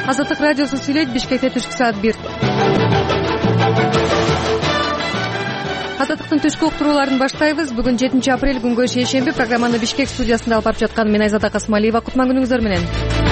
Азаттык радиосу сүйлөйт. Бишкекте түшкү саат 1. Азаттыктын түшкү уктурууларын баштайбыз. Бүгүн 7 апрель күнгө шейшемби. Программаны Бишкек студиясында алып барып жаткан мен Айзада Касмалиева. Кутман күнүңүздөр менен.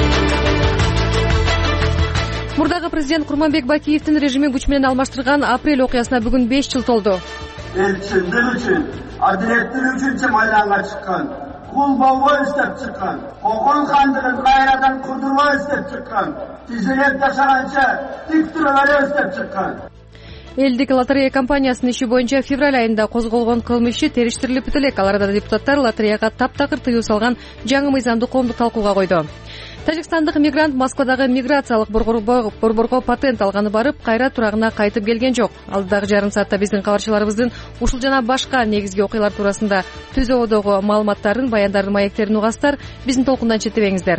Мурдагы президент Курманбек Бакиевдин режимин күч менен алмаштырган апрель окуясына бүгүн 5 жыл толду. Элчиндик үчүн, адилеттик үчүн майданга чыккан, кул болбой иштеп чыккан, кокон хандыгын кайрадан курдурбой иштеп чыккан, тизилеп жашаганча тик тура бере иштеп чыккан. Элдик лотерея компаниясынын иши боюнча февраль айында козголгон кылмыш иши териштирилип элек. Аларда депутаттар лотереяга таптакыр тыюу салган жаңы мыйзамды коомдук талкууга койду. Тажикстандык мигрант Москвадагы миграциялык борборго патент алганы барып, кайра турагына кайтып келген жок. Алдыдагы жарым саатта биздин кабарчыларыбыздын ушул жана башка негизги окуялар туурасында түз ободогу маалыматтарын, баяндарын, маектерин угасыздар. Биздин толкундан четтебеңиздер.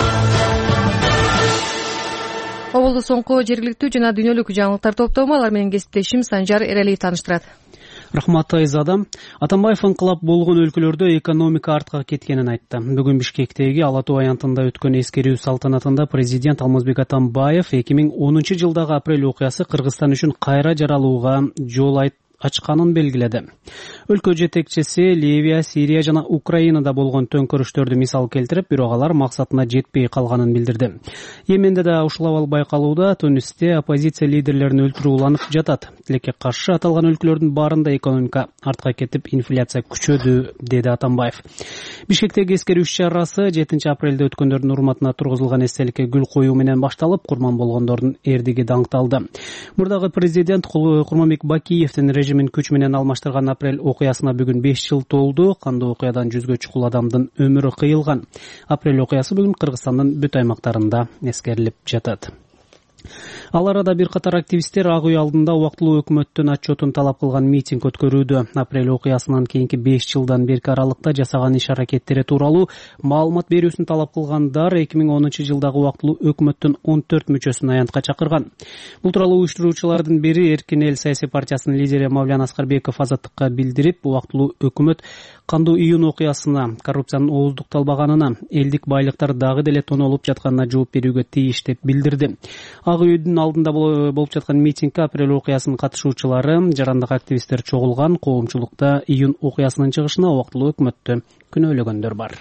Оболду соңку жергиликтүү жана дүйнөлүк жаңылыктар топтому алар менен кесиптешим Санжар Эралиев тааныштырат. Рахмат Айзада. Атамбаев ыңкылап болгон өлкөлөрдө экономика артка кеткенин айтты. Бүгүн Бишкектеги Ала Тоо аянтында өткөн эскерүү салтанатында президент Алмазбек Атамбаев 2010 жылдагы апрель окуясы Кыргызстан үчүн кайра жаралууга жол ачканын белгиледи. Өлкө жетекчиси Ливия, Сирия жана Украинада болгон төңкөрүштөрдү мисал келтирип, бирок алар максатына жетпей калганын билдирди. Йеменде да ушул абал байкалууда. Тунисте оппозиция лидерлерин өлтүрүү уланып жатат. Тилекке каршы аталган өлкөлөрдүн баарында экономика артка кетип, инфляция күчөдү, деди Атамбаев. Бишкектеги эскерүү иш-чарасы 7 апрелде өткөндөрдүн урматына тургузулган эстеликке гүл коюу менен башталып, курман болгондордун эрдиги даңкталды. Мурдагы президент Курманбек Бакиевдин режимин күч менен алмаштырган апрель окуясына бүгүн 5 жыл толду. Кандуу окуядан 100гө чукул адамдын өмүрү кыйылган. Апрель окуясы бүгүн Кыргызстандын бүт аймактарында эскерилип жатат. Ал арада бир катар активисттер ак үй алдында убактылуу өкмөттүн отчетун талап кылган митинг өткөрүүдө. Апрель окуясынан кийинки 5 жылдан берки аралыкта жасаган иш-аракеттери тууралуу маалымат берүүсүн талап кылгандар 2010 жылдагы убактылуу өкмөттүн 14 мүчөсүн аянтка чакырган. Бул тууралуу уюштуруучулардын бири Эркин эл саясий партиясынын лидери Мавлян Аскарбеков Азаттыкка билдирип, убактылуу өкмөт кандуу июнь окуясына, коррупциянын ооздукталбаганына, элдик байлыктар дагы деле тонолуп жатканына жооп берүүгө тийиш деп билдирди. Ак үйдүн алдында болуп жаткан митингге апрель окуясынын катышуучулары, жарандык активисттер чогулган. Коомчулукта июнь окуясынын чыгышына убактылуу өкмөттү күнөөлөгөндөр бар.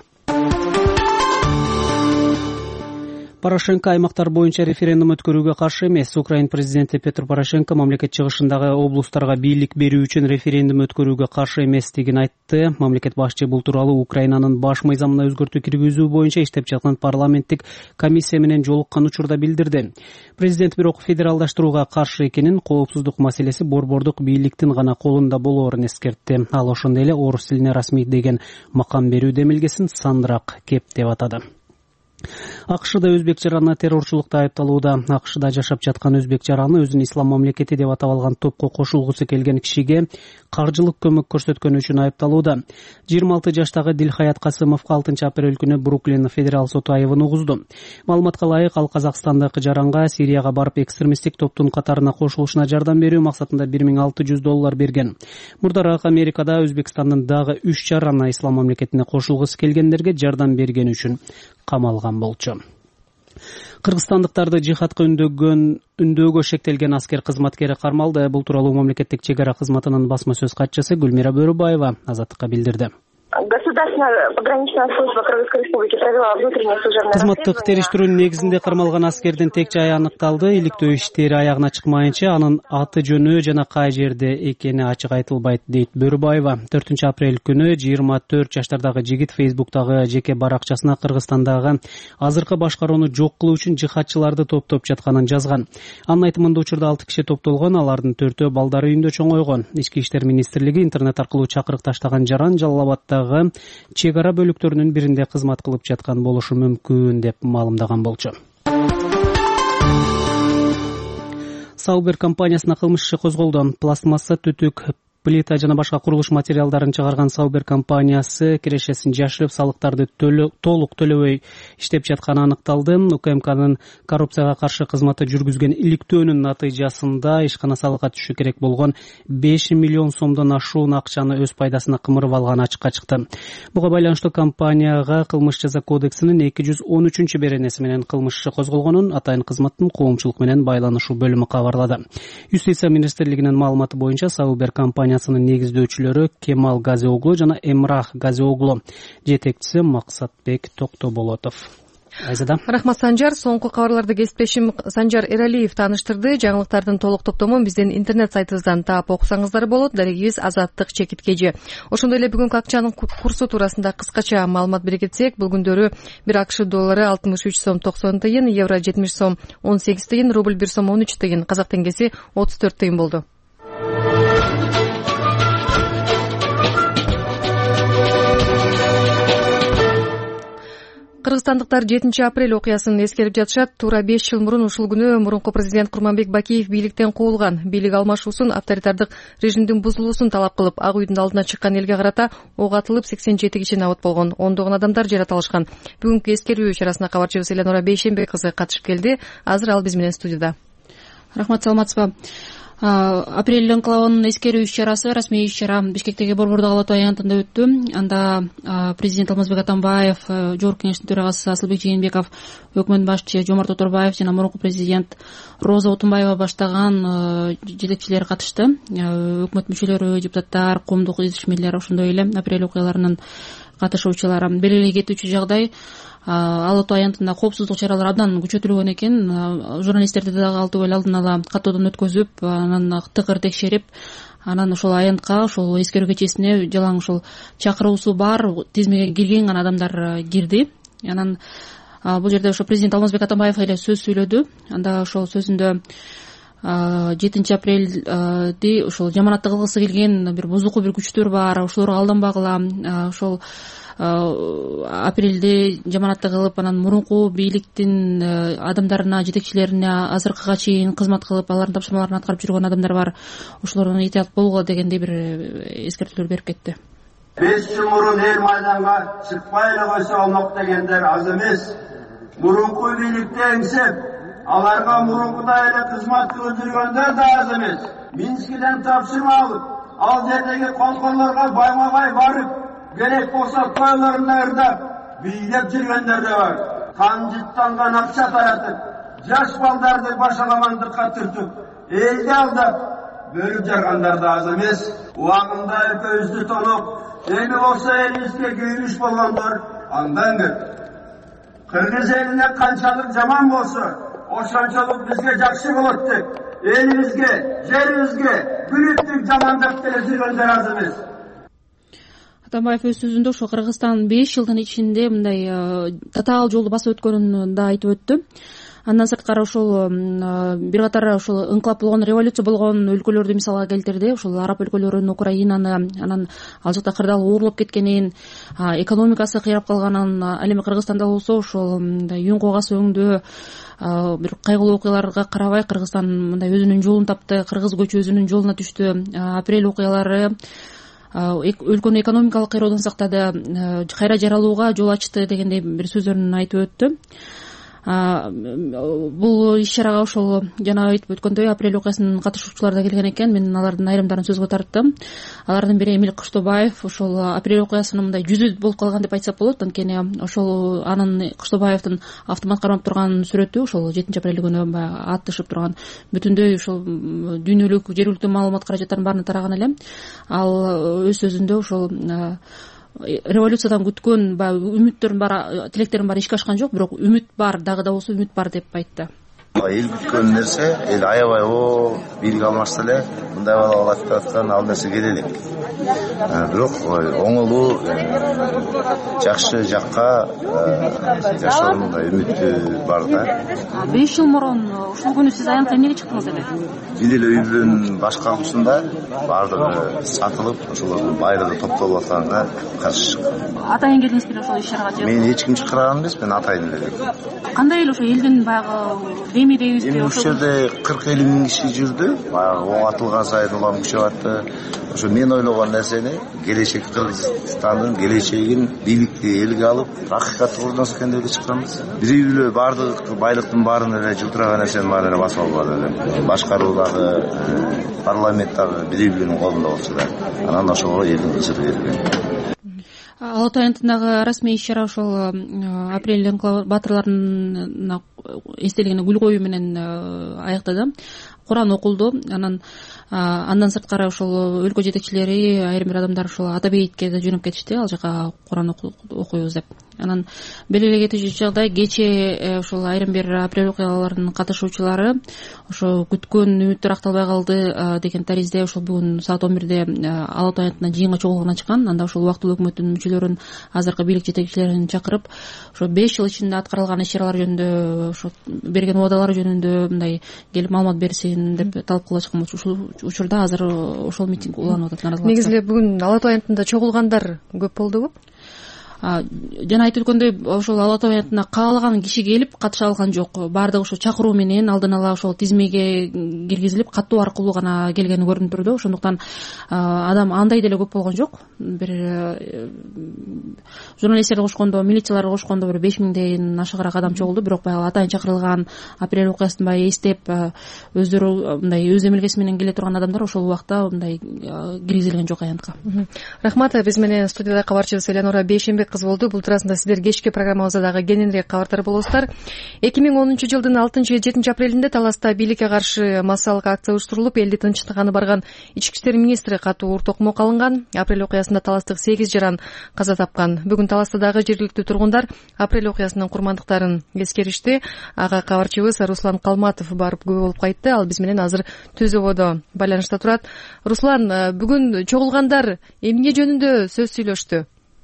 Порошенко аймактар боюнча референдум өткөрүүгө каршы эмес. Украин президенти Петр Порошенко мамлекет чыгышындагы облустарга бийлик берүү үчүн референдум өткөрүүгө каршы эместигин айтты. Мамлекет башчы бул тууралуу Украинанын баш мыйзамына өзгөртүү киргизүү боюнча иштеп жаткан парламенттик комиссия менен жолуккан учурда билдирди. Президент бирок федералдаштырууга каршы экенин, коопсуздук маселеси борбордук бийликтин гана колунда болоорун эскертти. Ал ошондой эле орус тилине расмий деген макам берүү демилгесин сандыраак кеп деп атады. АКШда өзбек жараны террорчулукта айыпталууда. АКШда жашап жаткан өзбек жараны өзүн ислам мамлекети деп атап алган топко кошулгусу келген кишиге каржылык көмөк көрсөткөнү үчүн айыпталууда. 26 жаштагы Дилхаят Касымовго 6 апрель күнү Бруклин федерал соту айыбын угузду. Маалыматка ылайык, ал казакстандык жаранга Сирияга барып экстремисттик топтун катарына кошулушуна жардам берүү максатында $1600 берген. Мурдараак Америкада Өзбекстандын дагы 3 жараны ислам мамлекетине кошулгусу келгендерге жардам бергени үчүн камалган болчу. Кыргызстандыктарды жихадка үндөөгө шектелген аскер кызматкери кармалды. Бул тууралуу мамлекеттик чек ара кызматынын басма сөз катчысы Гүлмира Бөрүбаева Азаттыкка билдирди. Государственная пограничная служба Кыргызской республики провела внутреннее служебное расследование. Кызматтык териштирүүнүн негизинде кармалган аскердин тек жайы аныкталды. Иликтөө иштери аягына чыкмайынча анын аты жөнү жана кай жерде экени ачык айтылбайт, дейт Бөрүбаева. 4 апрель күнү 24 жаштардагы жигит Фейсбуктагы жеке баракчасына Кыргызстандагы азыркы башкарууну жок кылуу үчүн жихадчыларды топтоп жатканын жазган. Анын айтымында учурда 6 киши топтолгон, алардын 4-өө балдары үйүндө чоңойгон. Ички иштер министрлиги интернет аркылуу чакырык таштаган жаран Жалал Абадтагы чек ара бөлүктөрүнүн биринде кызмат кылып жаткан болушу мүмкүн деп маалымдаган болчу. Саубер компаниясына кылмыш иши козголду. Пластмасса түтүк плита жана башка курулуш материалдарын чыгарган Sauber компаниясы кирешесин жашырып, салыктарды толук төлөбөй иштеп жатканы аныкталды. УКМКнын коррупцияга каршы кызматы жүргүзгөн иликтөөнүн натыйжасында ишкана салыкка түшү керек болгон 5 миллион сомдон ашуун акчаны өз пайдасына кымырып алганы ачыкка чыкты. Буга байланыштуу компанияга кылмыш жаза кодексинин 213 беренеси менен кылмыш иши козголгонун атайын кызматтын коомчулук менен байланышуу бөлүмү кабарлады. Юстиция министрлигинин маалыматы боюнча Sauber компаниясынын негиздөөчүлөрү Кемал Газиоглу жана Эмрах Газиоглу, жетекчиси Максатбек Токтоболотов. Айзада. Рахмат Санжар. Соңку кабарларды кесиптешим Санжар Эралиев тааныштырды. Жаңылыктардын толук топтомун биздин интернет сайтыбыздан таап окусаңыздар болот. Дарегибиз Азаттык чекиткежи. Ошондой эле бүгүнкү акчанын курсу туурасында кыскача маалымат бере кетсек, бул күндөрү 1 АКШ доллары 63 сом 90 тыйын, евро 70 сом 18 тыйын, рубль 1 сом 13 тыйын, казак теңгеси 34 тыйын болду. Кыргызстандыктар 7 апрель окуясын эскерип жатышат. Туура 5 жыл мурун ушул күнү мурунку президент Курманбек Бакиев бийликтен куулган. Бийлик алмашуусун, авторитардык режимдин бузулуусун талап кылып, Ак үйдүн алдына чыккан элге карата ок атылып 87 киши набыт болгон. Ондогон адамдар жаратылышкан. Бүгүнкү эскерүү чарасына кабарчыбыз Эленора Бейшенбек кызы катышып келди. Азыр ал биз менен студияда. Рахмат, саламатсызбы? Апрель инкылабынын эскерүү иш-чарасы, расмий иш-чара Бишкектеги Борбордук ала тоо аянтында өттү. Анда президент Алмазбек Атамбаев, Жогорку кеңештин төрагасы Асылбек Жээнбеков, өкмөт башчы Жомарт Оторбаев жана мурунку президент Роза Отунбаева баштаган жетекчилер катышты. Өкмөт мүчөлөрү, депутаттар, коомдук изилчмелер, ошондой эле апрель окуяларынын катышуучулары. Белгилей кетүүчү жагдай, ала тоо аянтында коопсуздук чаралары абдан күчөтүлгөн экен. Журналисттерди дагы ал түгөл алдын ала каттоодон өткөзүп, анан тыкыр текшерип, анан ошол аянтка, ошол эскерүү кечесине жалаң ошол чакыруусу бар, тизмеге кирген гана адамдар кирди. Анан бул жерде ошо президент Алмазбек Атамбаев эле сөз сүйлөдү. Анда ошол сөзүндө 7 апрелди ошол жаманатты кылгысы келген бир бузуку бир күчтөр бар, ошолорго алданбагыла, ошол апрелде жаманатты кылып, анан мурунку бийликтин адамдарына, жетекчилерине азыркыга чейин кызмат кылып, алардын тапшырмаларын аткарып жүргөн адамдар бар, ошолордон этият болгула дегендей бир эскертүүлөр берип кетти. 5 жыл мурун эл майданга чыкпай эле койсо болмок дегендер аз эмес. Мурунку бийликти эңсеп, аларга мурункудай эле кызмат кылып жүргөндөр да аз эмес. Минскиден тапшырма алып, ал жердеги конкорлорго байма-бай барып, керек болсо тойлорунда ырдап, бийлеп жүргөндөр да бар. Канжыттанган акча таратып, жаш балдарды башаламандыкка түртүп, элди алдап, бөлүп жаргандар да аз эмес. Убагында экөөбүздү тонуп, эми болсо элибизге күйүнүш болгондор андан көп. Кыргыз элине канчалык жаман болсо, ошончолук бизге жакшы болот деп, элибизге, жерибизге бүлүктүк жамандык деле жүргөндөр аз эмес. Атамбаев өз сөзүндө ошо Кыргызстан 5 жылдын ичинде мындай татаал жолду басып өткөнүн да айтып өттү. Андан сырткары ошол бир катар ошол инкылап болгон, революция болгон өлкөлөрдү мисалга келтирди. Ошол араб өлкөлөрүн, Украинаны, анан ал жакта кырдаал оорлоп кеткенин, экономикасы кыйрап калганын, ал эми Кыргызстанда болсо ошол юн когас өңдө бир кайгылуу окуяларга карабай Кыргызстан мындай өзүнүн жолун тапты, кыргыз көчү өзүнүн жолуна түштү. Апрель окуялары өлкөнү экономикалык кыйроодон сактады, кайра жаралууга жол ачты дегендей бир сөздөрүн айтып өттү. Бул иш-чарага ошол жана айтып өткөндөй апрель окуясынын катышуучулары да келген экен. Мен алардын айрымдарын сөзгө тарттым. Алардын бири Эмил Кыштобаев. Ошол апрель окуясынын мындай жүзү болуп калган деп айтсак болот. Анткени ошол анын Кыштобаевдин автомат кармап турган сүрөтү ошол 7 апрель күнү ат тышып турган бүтүндөй ошол дүйнөлүк, жергиликтүү маалымат каражаттарын баарын тараган эле. Ал өз сөзүндө ошол революциядан күткөн үмүттөрүн баары, тилектерин баары ишке ашкан жок, бирок үмүт бар, дагы да болсо үмүт бар деп айтты. Эл күткөн нерсе, эл аябай бийлик алмашса эле мындай бала алат деп аткан ал нерсе келе элек. Бирок оңолуу жакшы жакка жашоонун үмүтү бар да. 5 жыл мурун ушул күнү сиз аянтка эмнеге чыктыңыз эле? Бир эле үйдүн башкаруусунда баардыгы сатылып, ошолордун байлыгы топтолуп атканга каршы чыккан. Атайын келдиңиз беле ошол иш-чарага же? Мен эч ким чакырган эмес, мен атайын эле. Кандай эле ошо элдин баягы эми дейбизби? Эми ушул жерде 40-50 миң киши жүрдү. Оң атылган сайын улам күчөп атты. Ошо мен ойлогон нерсени келечек Кыргызстандын келечегин бийликти элге алып, акыйкатты кордонсок экен деп чыкканбыз. Бирөө баардык байлыктын баарын эле жылтыраган нерсенин баарын эле басып албады эле. Башкаруудагы, парламенттагы бирөөнүн колунда болсо да. Анан ошого элдин ысыры берилген. Ала Тоо аянтындагы расмий иш-чара ошол апрель баатырларына эстелигине гүл коюу менен аяктады. Куран окулду. Андан сырткары ошол өлкө жетекчилери, айрым бир адамдар ошол Ата бейитке да жөнөп кетишти, ал жака Куран окуйбуз деп. Анан белгилей кетүүчү жагдай, кечээ ошол айрым бир апрель окуяларынын катышуучулары ошо күткөн үмүттөр акталбай калды деген таризде ошол бүгүн саат 11-де Ала Тоо аянтына жыйынга чогулганы чыккан. Анда ошол убактылуу өкмөттүн мүчөлөрүн, азыркы бийлик жетекчилерин чакырып, ошо 5 жыл ичинде аткарылган иш-чаралар жөнүндө, ошо берген убадалары жөнүндө мындай келип маалымат берсин деп талап кыла чыккан. Ушул учурда азыр ошол митинг уланып атат, нааразылык. Негизи эле бүгүн Ала Тоо аянтында чогулгандар көп болдубу? Жана айтып өткөндөй, ошол Ала Тоо аянтына каалаган киши келип катыша алган жок. Баардыгы ошо чакыруу менен алдын ала ошол тизмеге киргизилип, каттоо аркылуу гана келгени көрүнүп турду. Ошондуктан адам андай деле көп болгон жок. Бир журналисттерди кошкондо, милицияларды кошкондо бир 5 миңден ашыгыраак адам чогулду. Бирок баягы атайын чакырылган апрель окуясын баягы эстеп, өздөрү мындай өз эмилгеси менен келе турган адамдар ошол убакта мындай киргизилген жок аянтка. Рахмат. Биз менен студияда кабарчыбыз Элеонора Бейшенбек кыз болду. Бул туурасында сиздер кечки программабызда дагы кененирээк кабардар болосуздар. 2010-жылдын 6-7 апрелинде Таласта бийликке каршы массалык акция уюштурулуп, элди тынчтыганы барган ички иштер министри катуу уртокмок алынган. Апрель окуясында таластык 8 жаран каза тапкан. Бүгүн Таласта дагы жергиликтүү тургундар апрель окуясынын курмандыктарын эскеришти. Ага кабарчыбыз Руслан Калматов барып күбө болуп кайтты. Ал биз менен азыр түзөбодо байланышта турат. Руслан, бүгүн чогулгандар эмне жөнүндө сөз сүйлөштү?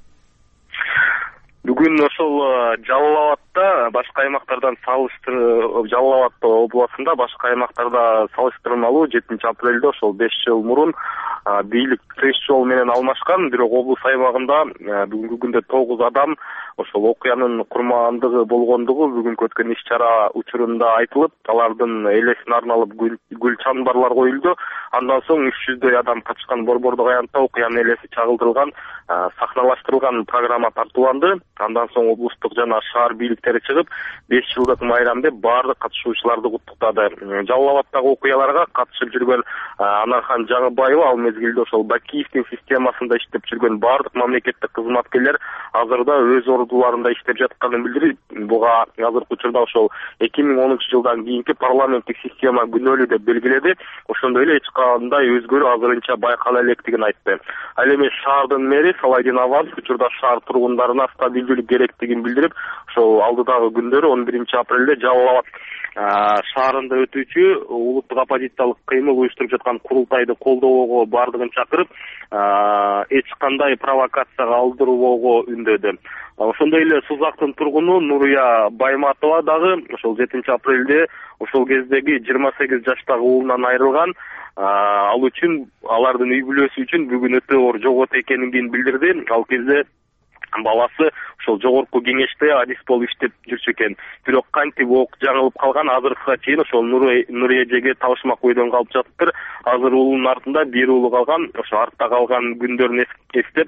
Бүгүн ошол Жалал башка аймактардан Жалал Абад областында башка аймактарда салыштырмалуу 7 апрелде ошол 5 жыл мурун бийлик тынч жол менен алмашкан. Бирок облус аймагында бүгүнкү күндө 9 адам ошол окуянын курмандыгы болгондугу бүгүнкү өткөн иш-чара учурунда айтылып, алардын элесине арналып гүл чамбарлар коюлду. Андан соң 300дөй адам катышкан борбордук аянтта окуянын элеси чагылдырылган, сахналаштырылган программа тартууланды. Андан соң облустук жана шаар бийликтери чыгып, 5 жылдык майрамды баардык катышуучуларды куттуктады. Жалал Абадтагы окуяларга катышып жүргөн Анархан Жаңыбаева, ал мезгилде ошол Бакиевдин системасында иштеп жүргөн баардык мамлекеттик кызматкерлер азырда өз ордуларында иштеп жатканын билдирип, буга азыркы учурда ошол 2010-жылдан кийинки парламенттик система күнөөлүү деп белгиледи. Ошондой эле эч кандай өзгөрүү азырынча байкала электигин айтты. Ал эми шаардын мэри Салайдин Авазов учурда шаар тургундарына стабилдүүлүк керектигин билдирип, ошол алдыдагы күндөрү 11 апрелде Жалал Абад шаарында өтүүчү улуттук оппозициялык кыймыл уюштуруп жаткан курултайды колдоого баардыгын чакырып, эч кандай провокацияга алдырбоого үндөдү. Ошондой эле Сузактын тургуну Нурия Байматова дагы ошол 7 апрелде ошол кездеги 28 жаштагы уулунан айрылган. Ал үчүн, алардын үй бүлөсү үчүн бүгүн өтө оор жогот экенин билдирди. Ал кезде баласы ошол жогорку кеңеште адис болуп иштеп жүрчү экен. Бирок кантип ок жаңылып калган, азыркыга чейин ошол Нурия эжеге табышмак бойдон калып жатыптыр. Азыр уулунун артында бир уулу калган, ошо артта калган күндөрүн эстеп,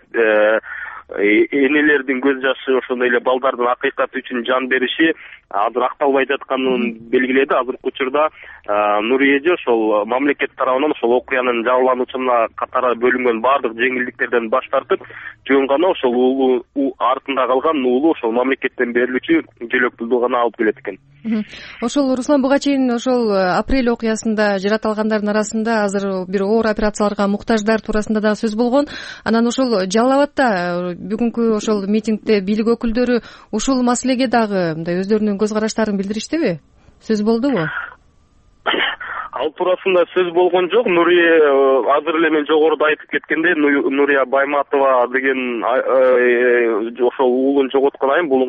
энелердин көз жашы, ошондой эле балдардын акыйкаты үчүн жан бериши азыр акталбай жатканын белгиледи. Азыркы учурда Нурия эже ошол мамлекет тарабынан ошол окуянын жабырлануучуна катары бөлүнгөн баардык жеңилдиктерден баш тартып, жөн гана ошол уулу артында калган уулу ошол мамлекеттен берилүүчү жөлөкпүлдү гана алып келет экен. Ошол Руслан, буга чейин ошол апрель окуясында жаратылгандардын арасында азыр бир оор операцияларга муктаждар туурасында дагы сөз болгон. Анан ошол Жалал Абадта бүгүнкү ошол митингде бийлик өкүлдөрү ушул маселеге дагы мындай өздөрүнүн көз караштарын билдириштиби? Сөз болдубу? Ал туурасында сөз болгон жок. Нурия азыр эле мен жогоруда айтып кеткендей, Нурия Байматова деген ошол уулун жоготкон айым, бул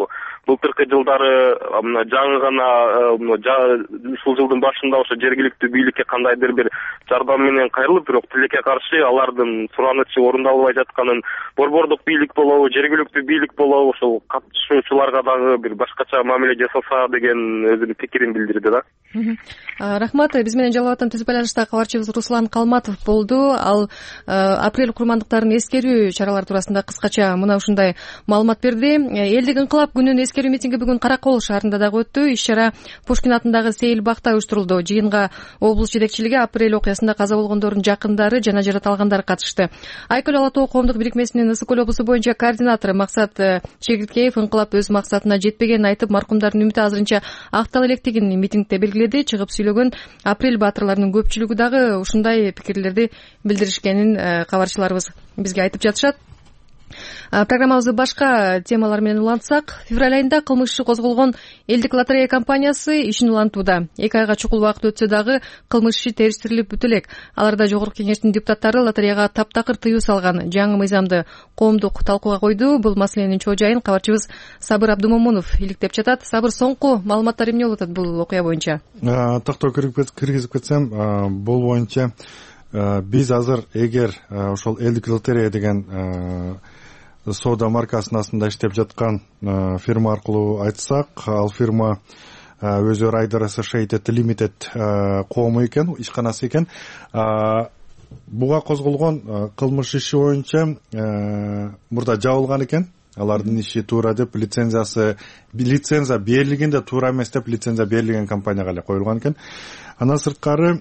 былтыркы жылдары жаңы гана ушул жылдын башында ошо жергиликтүү бийликке кандайдыр бир жардам менен кайрылып, бирок тилекке каршы алардын суранычы орундалбай жатканын борбордук бийлик болобу, жергиликтүү бийлик болобу ошол катышуучуларга дагы бир башкача мамиле жасаса деген өзүнүн пикирин билдирди да. Рахмат. Биз менен Жалал абадтан түз байланышта кабарчыбыз Руслан Калматов болду. Ал апрель курмандыктарын эскерүү чаралары туурасында кыскача мына ушундай маалымат берди. Элдик ыңкылап күнүн эскерүү митинги бүгүн Каракол шаарында дагы өттү. Иш-чара Пушкин атындагы Сейил бакта уюштурулду. Жыйынга облус жетекчилиги апрель окуясында каза болгондордун жакындары жана жараталгандар катышты. Айкөл Ала Тоо коомдук бирикмесинин Ысык көл облусу боюнча координатору Максат Чегирткеев ыңкылап өз максатына жетпегенин айтып, маркумдардын үмүтү азырынча актала элекдигин митингде белгиледи. Чыгып сүйлөгөн апрель баатырларынын көпчүлүгү дагы ушундай пикирлерди билдиришкенин кабарчыларыбыз бизге айтып жатышат. Программабызды башка темалар менен улантсак, февраль айында кылмыш иши козголгон элдик лотерея компаниясы ишин улантууда. 2 айга чукул убакыт өтсө дагы кылмыш иши териштирилип бүтө элек. Аларда жогорку кеңештин депутаттары лотереяга таптакыр тыюу салган жаңы мыйзамды коомдук талкууга койду. Бул маселенин чоо жайын кабарчыбыз Сабыр Абдумомунов иликтеп жатат. Сабыр, соңку маалыматтар эмне болуп атат бул окуя боюнча? Тактоо киргизип кетсем, бул боюнча биз азыр эгер ошол элдик лотерея деген соода маркасынын астында иштеп жаткан фирма аркылуу айтсак, ал фирма өзү Rider Associated Limited коому экен, ишканасы экен. Буга козголгон кылмыш иши боюнча мурда жабылган экен. Алардын иши туура деп лицензия берилген да туура эмес деп лицензия берилген компанияга эле коюлган экен. Андан сырткары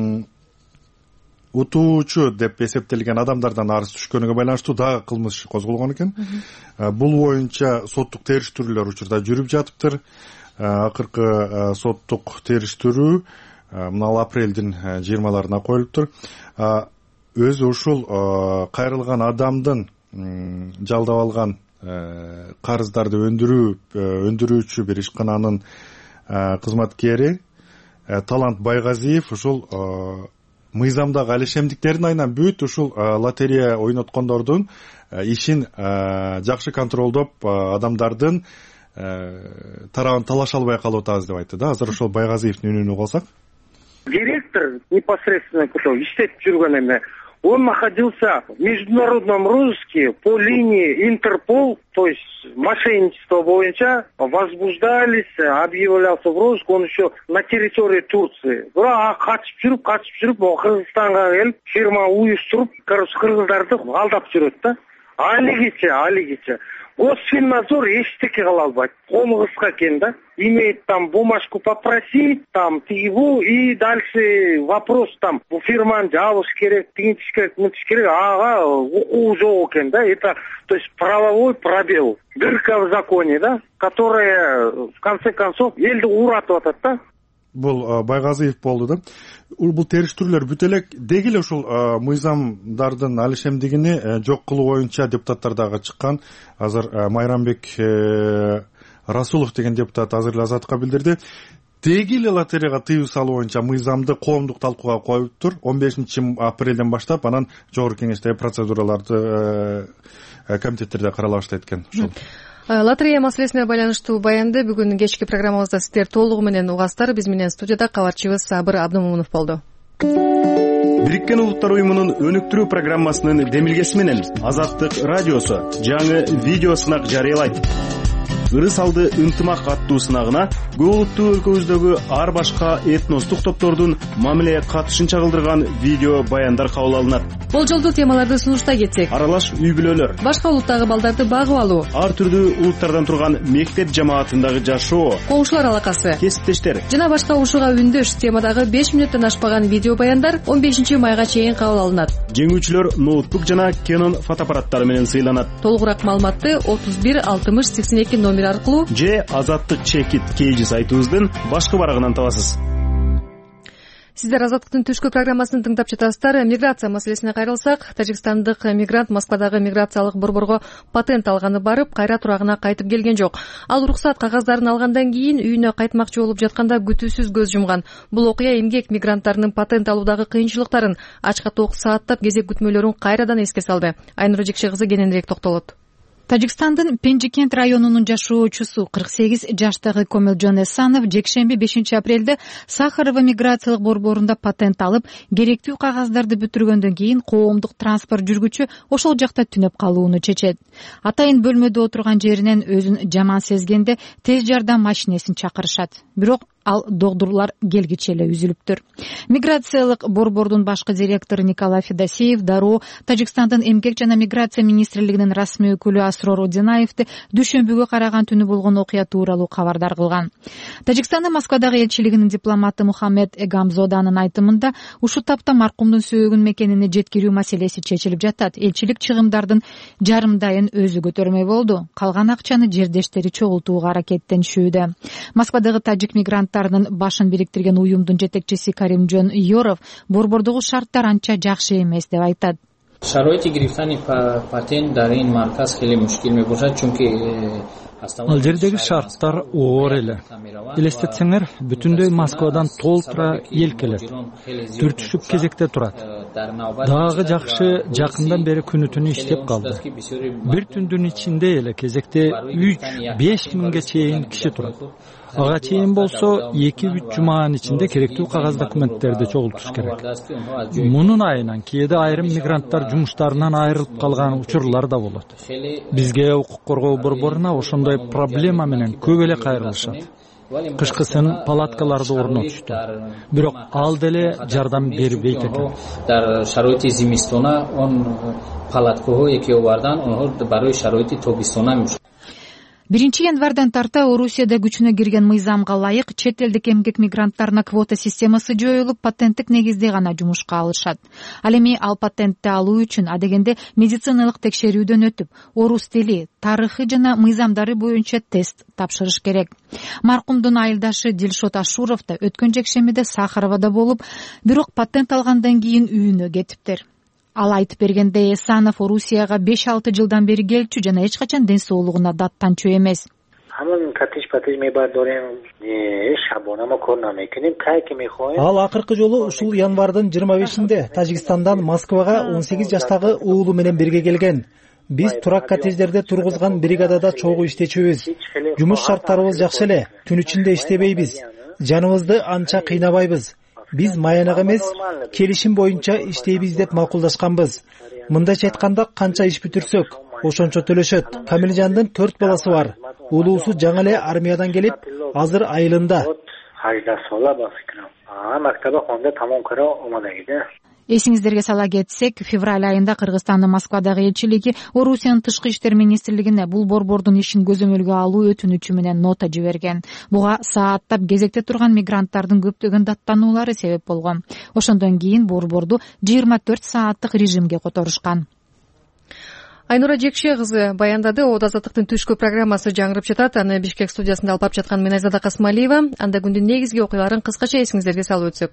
утуучу деп эсептелген адамдардан арыз түшкөнүгө байланыштуу дагы кылмыш козголгон экен. Бул боюнча соттук териштирүүлөр учурда жүрүп жатыптыр. Акыркы соттук териштирүү мына апрелдин 20-ларына коюлуптур. Өзү ушул кайрылган адамдын жалдап алган карыздарды өндүрүүчү бир ишкананын кызматкери Талант Байгазиев ушул мыйзамдагы алишемдиктердин айынан бүт ушул лотерея ойноткондордун ишин жакшы контролдоп адамдардын тарабын талаша албай калып атабыз деп айтты да. Азыр ошол Байгазиевдин үнүн угуп алсак. Директор непосредственно иштеп жүргөн эме, он находился в международном розыске по линии Интерпол, то есть мошенничество боюнча возбуждались, объявлялся в розыск, он еще на территории Турции. Качып жүрүп, Кыргызстанга келип, фирма уюштуруп, кыргыздарды алдап жүрөт да. Алигиче. Госфиннадзор эчтеке кыла албайт. Колу кыска экен да. Имеет там бумажку попросить, там тигибу и дальше вопрос там бу фирманы жабыш керек, тигинтиш керек, мынтиш керек, ага укугу жок экен да. Это то есть правовой пробел, дырка в законе, да, которая в конце концов элди уратып атат да. Бул Байгазиев болду да. Бул териштирүүлөр бүтө элек деги эле ушул мыйзамдардын алишемдигини жок кылуу боюнча депутаттар дагы чыккан. Азыр Майрамбек Расулов деген депутат азыр эле Азатка билдирди. Деги эле лотереяга тыюу салуу боюнча мыйзамды коомдук талкууга коюлуптур. 15 апрелден баштап анан жогорку кеңеште процедураларды комитеттерде карала баштайт экен. Лотерея маселесине байланыштуу баянды бүгүн кечки программабызда сиздер толугу менен угасыздар. Биз менен студияда кабарчыбыз Сабыр Абдумомунов болду. Бириккен Улуттар уюмунун өнүктүрүү программасынын демилгеси менен Азаттык радиосу жаңы видео сынак жарыялайт. Ырыс алды ынтымак аттуу сынагына көп улуттуу өлкөбүздөгү ар башка этностук топтордун мамиле катышын чагылдырган видео баяндар кабыл алынат. Болжолдуу темаларды сунуштай кетсек, аралаш үй бүлөлөр, башка улуттагы балдарды багып алуу, ар түрдүү улуттардан турган мектеп жамаатындагы жашоо, коңшулар алакасы, кесиптештер жана башка ушуга үндөш темадагы 5 минуттан ашпаган видео баяндар 15 майга чейин кабыл алынат. Жеңүүчүлөр ноутбук жана Canon фотоаппараттары менен сыйланат. Толугураак маалыматты 31 60 82 номер аркылуу же Азаттык чекит KG сайтыбыздын башкы барагынан табасыз. Сиздер Азаттыктын түшкү программасын тыңдап жатасыздар. Миграция маселесине кайрылсак, тажикстандык мигрант Москвадагы миграциялык борборго патент алганы барып, кайра турагына кайтып келген жок. Ал уруксат кагаздарын алгандан кийин үйүнө кайтмакчы болуп жатканда күтүүсүз көз жумган. Бул окуя эмгек мигранттарынын патент алуудагы кыйынчылыктарын, ачка тоок сааттап кезек күтмөлөрүн кайрадан эске салды. Айнура Жекше кызы кененирээк токтолот. Тажикстандын Пенжикент районунун жашоочусу 48 жаштагы Комилжон Эсанов жекшемби 5 апрелде Сахарова миграциялык борборунда патент алып, керектүү кагаздарды бүтүргөндөн кийин коомдук транспорт жүргүчү ошол жакта түнөп калууну чечет. Атайын бөлмөдө отурган жеринен өзүн жаман сезгенде тез жардам машинесин чакырышат. Бирок ал догдурлар келгиче эле үзүлүптүр. Миграциялык борбордун башкы директору Николай Федосеев дароо Тажикстандын эмгек жана миграция министрлигинин расмий өкүлү Асрор Одинаевди дүйшөмбүгө караган түнү болгон окуя тууралуу кабардар кылган. Тажикстандын Москвадагы элчилигинин дипломаты Мухаммед Эгамзоданын айтымында ушул тапта маркумдун сөөгүн мекенине жеткирүү маселеси чечилип жатат. Элчилик чыгымдардын жарымдайын өзү көтөрмөй болду. Калган акчаны жердештери чогултууга аракеттенишүүдө. Москвадагы тажик мигранттарынын башын бириктирген уюмдун жетекчиси Каримжон Йоров борбордогу шарттар анча жакшы эмес деп айтат. шароити гирифтани патент дар ин марказ хеле мушкил мебошад, чунки ал жердеги шарттар оор эле. Элестетсеңер, бүтүндөй Москвадан толтура эл келет. Түртүшүп кезекте турат. Дагы жакшы жакындан бери күнү түнү иштеп калды. Бир түндүн ичинде эле кезекте 3-5 миңге чейин киши турат. Ага чейин болсо 2-3 жуманын ичинде керектүү кагаз документтерди чогултуш керек. Мунун айынан кээде айрым мигранттар жумуштарынан айрылып калган учурлар да болот. Бизге укук коргоо борборуна ошондой проблема менен көп эле кайрылышат. Кышкысын палаткаларды орнотушту. Бирок ал деле жардам бербейт экен. Дар шароити зимистона он палаткаго экөөбардан онор барои шароити тобистона 1 январдан тарта Орусияда күчүнө кирген мыйзамга ылайык чет элдик эмгек мигранттарына квота системасы жоюлуп, патенттик негизде гана жумушка алышат. Ал эми ал патентти алуу үчүн адегенде медициналык текшерүүдөн өтүп, орус тили, тарыхы жана мыйзамдары боюнча тест тапшырыш керек. Маркумдун айылдашы Дилшот Ашуров да өткөн жекшембиде Сахаровада болуп, бирок патент алгандан кийин үйүнө кетиптир. Ал айтып бергенде Эсанов Орусияга 5-6 жылдан бери келчү жана эч качан ден соолугуна даттанчу эмес. Ал акыркы жолу ушул январдын 25-inde Тажикстандан Москвага 18 жаштагы уулу менен бирге келген. Биз турак коттедждерде тургузган бригадада чогуу иштечүбүз. Жумуш шарттарыбыз жакшы эле, түн ичинде иштебейбиз. Жаныбызды анча кыйнабайбыз. Биз маянык эмес, келишим боюнча иштейбиз деп макулдашканбыз. Мындайча айтканда, канча иш бүтүрсөк, ошончо төлөшөт. Камилжандын 4 баласы бар. Уулуусу жаңы эле армиядан келип, азыр айылында. Эсиңиздерге сала кетсек, февраль айында Кыргызстандын Москвадагы элчилиги Орусиянын тышкы иштер министрлигине бул борбордун ишин көзөмөлгө алуу өтүнүчү менен нота жиберген. Буга сааттап кезекте турган мигранттардын көптөгөн даттануулары себеп болгон. Ошондон кийин борборду 24 сааттык режимге которушкан. Айнура Жекше кызы баяндады. Оод азаттыктын түшкү программасы жаңырып жатат. Аны Бишкек студиясында алып жаткан мен Айзада Касмалиева. Анда күндүн негизги окуяларын кыскача эсиңиздерге салып өтсөк.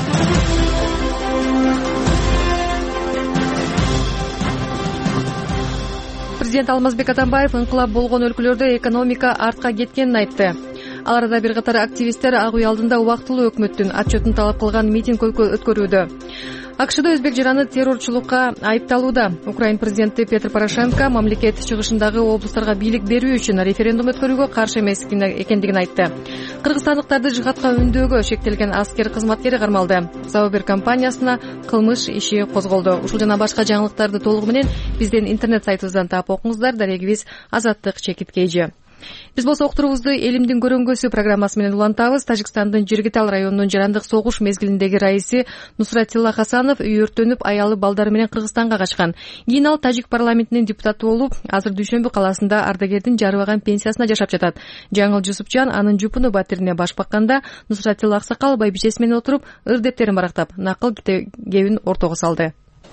Президент Алмазбек Атамбаев ыңкылап болгон өлкөлөрдө экономика артка кеткенин айтты. Ал арада бир катар активисттер ак үй алдында убактылуу өкмөттүн отчетун талап кылган митинг өткөрүүдө. АКШда өзбек жараны террорчулукка айыпталууда. Украин президенти Петр Порошенко мамлекет чыгышындагы облустарга бийлик берүү үчүн референдум өткөрүүгө каршы эмес экендигин айтты. Кыргызстандыктарды жихадка үндөөгө шектелген аскер кызматкери кармалды. Заубер компаниясына кылмыш иши козголду. Ушул жана башка жаңылыктарды толугу менен биздин интернет сайтыбыздан таап окуңуздар. Дарегибиз Азаттык Чекиткейжи. Биз болсо уктуруубузду Элимдин көрөңгөсү программасы менен улантабыз. Тажикстандын Жиргитал районунун жарандык согуш мезгилиндеги раиси Нусратилла Хасанов үй өртөнүп, аялы балдары менен Кыргызстанга качкан. Кийин ал тажик парламентинин депутаты болуп, азыр Дүйшөмбү калаасында ардагердин жарыбаган пенсиясына жашап жатат. Жаңыл Жусупжан анын жупуну батирине баш бакканда Нусратилла аксакал байбичеси менен отуруп, ыр дептерин барактап, накыл кебин ортого салды.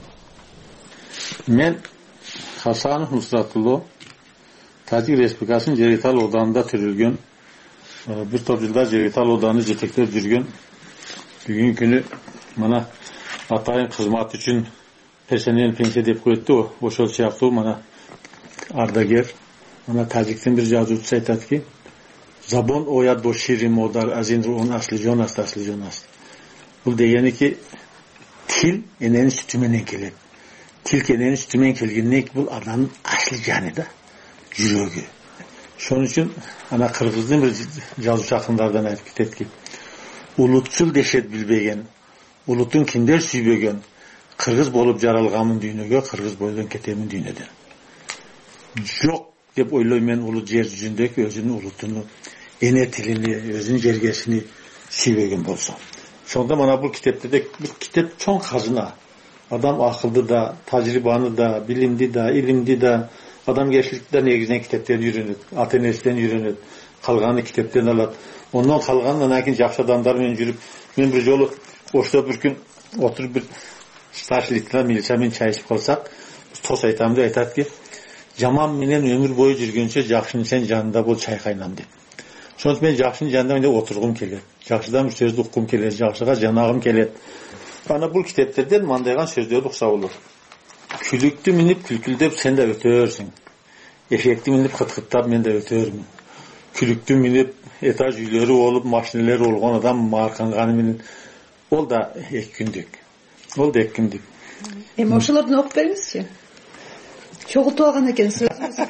Мен Хасанов Нусратилла Тажик Республикасынын Жиргитал ауданында төрөлгөн, бир топ жылдар Жиргитал ауданы жетектеп жүргөн. Бүгүнкү күнү мына атайын кызмат үчүн пенсия деп коет. Ошол сыяктуу мына ардагер, мына тажиктин бир жазуучусу айтат ки, забон оят бо шири модар азин он асли жонас. Бул дегени ки, тил эненин сүтү менен келет. Тил эненин сүтү менен келгенден кийин бул адамдын асли жаны да. жүрөгү. Şonuň üçin ana Kırgız'ın bir жазуучу akınlardan aytıp ketki. Ulutçul deşet bilbegen, ulutun kinder süybegen, Kırgız bolup jaralgamın düýnöge, Kırgız boýdan ketemin düýnöden. Jok dep oyloym men ulut jer yüzündeki özünün ulutunu, ene tilini, özünün jergesini süybegen bolsa. Şonda mana bu kitapta da bu kitap çoň hazına. Adam akıldı da, tecrübanı da, bilimdi da, ilimdi da, adam geçlikten negizden kitaptan yürünüp, Atenes'ten yürünüp, kalganı kitaptan alat. Ondan kalganla lakin jakşı adamlar men yürüp, men bir jolu oşta bir gün oturup bir staşlikla milçamen çay içip kalsak, tos aytamda aytat ki, jaman menen ömür boyu жүргөнчө jakşının sen janında bol çay kaynam dep. Şonuç men jakşının janında mende oturgum kelet. Jakşıdan bir sözdü ukum kelet, jakşıga janagım kelet. Bana bu kitaplardan mandaygan sözleri uksa olur. Külüktü minip külküldep sen de ötörsün. Eşekti minip kıtkıttap men de ötörmün. Külüktü minip etaj üyleri olup maşineleri olgan adam markanganı minin. Ol da ek gündük. Ol da ek gündük. Oşulardan okup bermişsin. Çoğu tuğan ekensiz.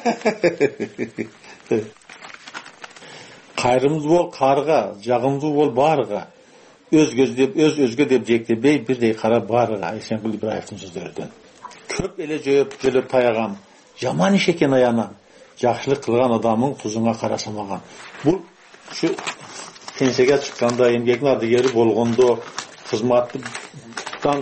Kayrımız bol karga, jagımız bol barga. Öz göz dep, öz özgö dep jektebey birdey kara barga. Eşenkul İbrahim'in sözlerinden. Köp ele jölöp tayagam. Jaman iş eken ayanan. Jakşılık kılgan adamın tuzuna karasamagan. Bu şu pensege çıkkanda emgekin adıgeri bolgondo kızmattan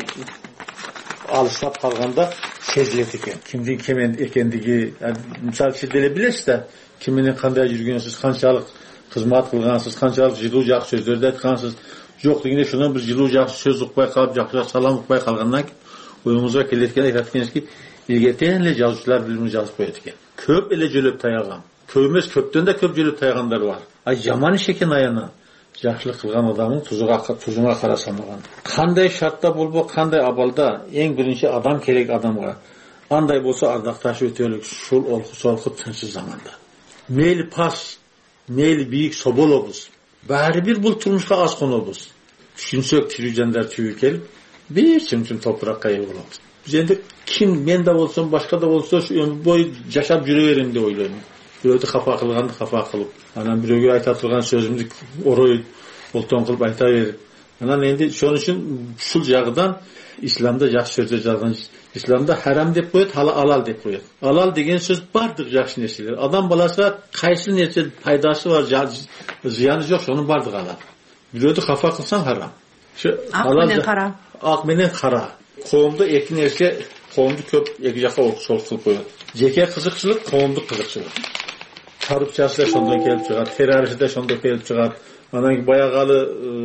alışlap kalganda sezilet eken. Kimdin kemen ekendigi, yani, misal çizdele bilesiz de kiminin kanday жүргөнсүз, kançalık kızmat kılgansız, kançalık жылуу жакшы сөздөрдү айткансыз. Жок дегенде шундан bir жылуу жакшы сөз укпай калып, жакшы салам укпай калгандан кийин oyumuza keletken aytatkeniz ki ilgeten ele жазуучулар билими жазып коет экен. Köp ele jölöp tayagam. Köp emes, köpten de köp jölöp tayaganlar var. Ay jaman iş eken ayana. Jakşılık kılgan adamın tuzuna karasamagan. Kanday şartta bolbo, kanday abalda en birinci adam kerek adamga. Anday bolsa ardaktaşı ötölük, şul olku solku tınçsız zamanda. Meyli pas, meyli büyük sobol obuz. Bari bir bul turmuşka az konu obuz. Düşünsök tüyücender tüyü kelip, bir çimçim toprakka ev olabız. Biz endi kim, men de olsun, başka da olsa şu ömür boyu yaşap jüreverim de oylayım. Bireudi kafa kılgandı kafa kılıp. Anan bireöge aytatılgan sözümdü oroy olton kılıp ayta verip. Anan endi şonun için şul jagıdan İslamda jakşı sözler жазган. İslamda haram dep koyat, halal dep koyat. Halal degen söz bardyk jakşı nerseler. Adam balasa kayсы nerse paydası var, ziyanı yok, şonun bardyk halal. Bireudi kafa kılsan haram. Şu halal kara. Ak menen kara. Qoğumda iki nerse, qoğumdu köp iki jaka sol kılıp koyat. Jeke kızıkçılık, qoğumdu kızıkçılık. Tarıpçası da şondan kelip çıgar, terörist de şondan kelip çıgar. Anan bayagalı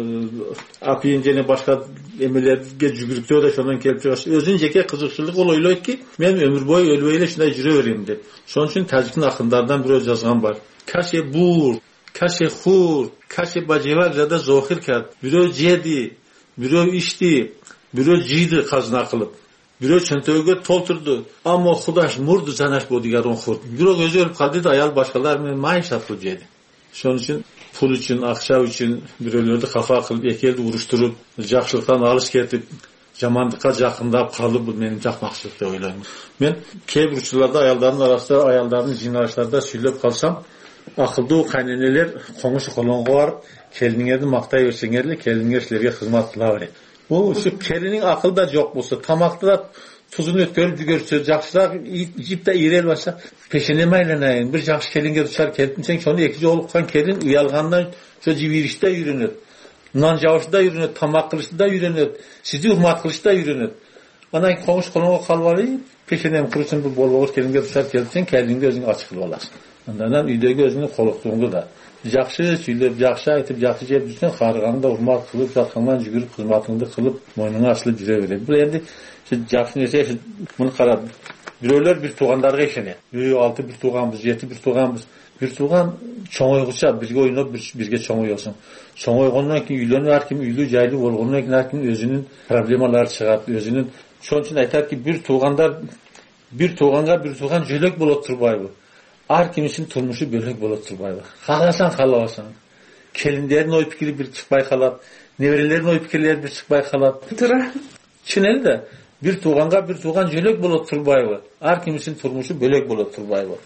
apiyin jene başka emelerge jügürüktөө da şondan kelip çıgar. Özünün jeke kızıkçılık ol oyloyt ki, men ömür boyu ölbey ele şunday jüreberim dep. Şonuň üçin Tajikin akınlardan biri жазган бар. Kaşe bur, kaşe hur, kaşe bajeva jada zohir kat. Biri jedi, biri içti, biri jiydi kazına kılıp. Biri çöntöge tolturdu. Ama Hudaş murdu janaş bodigaron hurdu. Biri özü ölüp kaldı da ayal başkalar men maişat kılıp jedi. Şonuň üçin pul üçün, akça üçün bireolerde kafa kılıp, ekeldi uruşturup, jakşılıktan alış ketip, jamanlıkka jakındap kalıp, bu benim jakmakçılık dep oyloyum. Men keybir uçlarda ayalların arasında, ayalların jinaşlarda süylep kalsam, akıldı kayneneler koňuşy kolonga barıp, keliniňerdi maktay berseňerli, keliniňer sizlerge hizmat kıla berет. Bu şu kelinin akılda jok bolsa, tamakta da tuzunu ötkörüp jügörse, jakşırak jip de irel bolsa, peşine maylanayın. Bir jakşı kelinge duçar kelipsen, şonu iki jolukkan kelin uyalgandan şu jibirişte yürünür. Nan jawışda yürünür, tamak kılışda yürünür, sizi urmat kılışda yürünür. Ana koňuş kolonga kalbary, peşine kurusun bu bolboğuz kelinge duçar kelipsen, kelinde özüň açıklı olasın. Ondan üydegi özüni koluktuğundu da. Jakşı süylep, jakşı aytıp, jakşı jep düşsen, hargany da urmat kılıp, jatkandan jügürüp, hizmatыңды kılıp, moýnuňa asılıp jüre beredi. Bu endi jakşı nerse, bunu karab. Bireöler bir tuğandarga işene. Biri 6 bir tuğanbız, 7 bir tuğanbız. Bir tuğan çoňoýguça birge oýnap, birge çoňoýulsun. Çoňoýgandan kiň üýlenip, her kim üýlü jaýly bolgandan kiň her kim özünün problemalary çygat, özünün. Şonuň üçin aytar ki, bir tuğanga bir tuğan jölek bolop turbaýby. Her kim için turmuşu bölek bolop turbaýby. Halasan halasan. Kelinlerin oý pikiri bir çykpay kalat, neberelerin oý pikirleri bir çykpay kalat. Tura. Çineli de bir tuğanga bir tuğan jölek bolop turbaýby. Her kim için turmuşu bölek bolop turbaýby.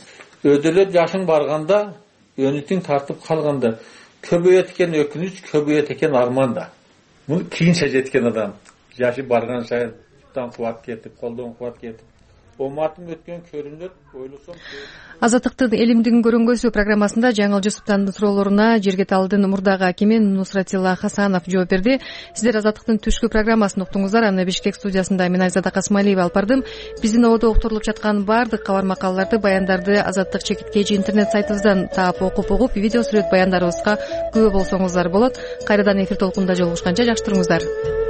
өдөлөр жашың барганда өнүтүң тартып калганда көбөйөт экен өкүнүч, көбөйөт экен арман да. Муну кийинче жеткен адам жашы барган сайын кубат кетип, колдон кубат кетип, омартың өткөн көрүнөт, ойлосом. Азаттыктын элимдигин көрөнгөсү программасында Жаңыл Жусуптандын суроолоруна Жергеталдын мурдагы акими Нусратилла Хасанов жооп берди. Сиздер Азаттыктын түшкү программасын уктуңуздар. Аны Бишкек студиясында мен Айзада Касмалиева алып бардым. Биздин ободо уктурулуп жаткан баардык кабар макалаларды, баяндарды Азаттык чекиткечи интернет сайтыбыздан таап окуп угуп, видео сүрөт баяндарыбызга күбө болсоңуздар болот. Кайрадан эфир толкунунда жолугушканча жакшы туруңуздар.